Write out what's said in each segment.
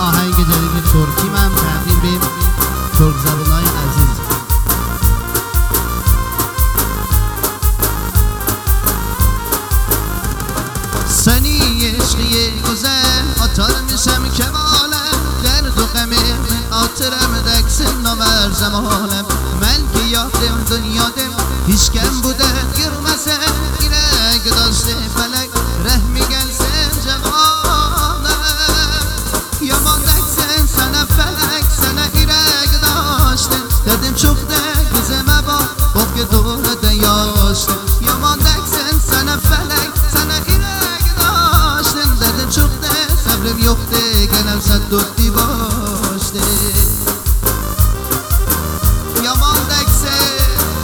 آهنگ جدید ترکی من تقدیم به ترک زبانای عزیز. سنی عشقی گذر آتار میشم کمالم، درد و غم آترم دکس نامر زمانم. من که یادم دنیادم هیچ کم بوده گرمسه، اینک داشته فلک رحمی گلسن جوانم. یامان دکسن سنه فلک سنه ایرک داشته، دردم چخته گزه مبا باق که دورده یاشته. یامان دکسن سنه فلک سنه ایرک داشته، دردم چخته صبرم یخته گلم صد دوتی باشته. یامان دکسن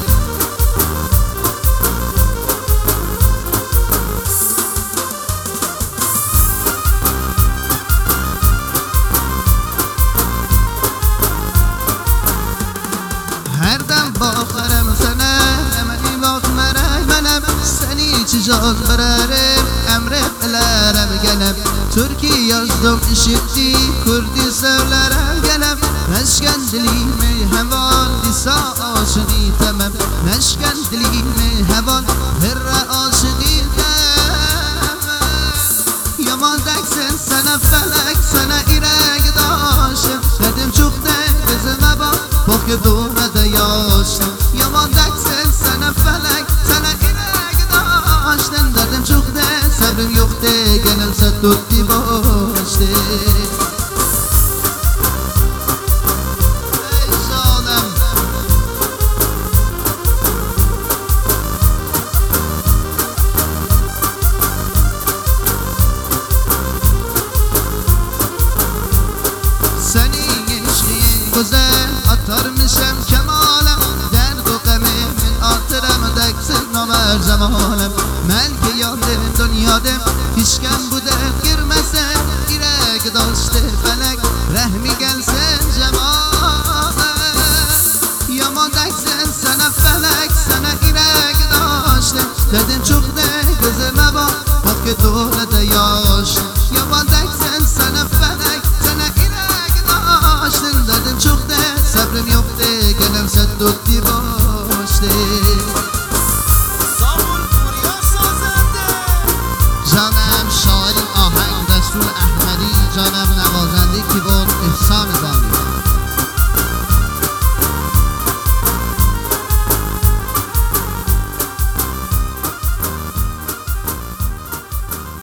هر دم باخرم سنه امنی باخ مرک منم، سنی چجاز برارم امره بلارم گلم. ترکی yazdım işitti Kurdi sevlerem gelem. Neşken dilimi heval disa aşığı temem, neşken dilimi heval herre aşığı temem. Yaman deksin sana felek sana irek daşım, dedim çok de gözüme bak bak ki doğrada yaşım. Yaman deksin sana felek sana irek daşım, dedim çok de sabrım yok de gönül set tutti başte. güzel atarmışım kemalem, derd o gemimin artırım deksin namer zamanım. Melki yandım dünyadım, hiç kim bu dert girmese, girek daştı felek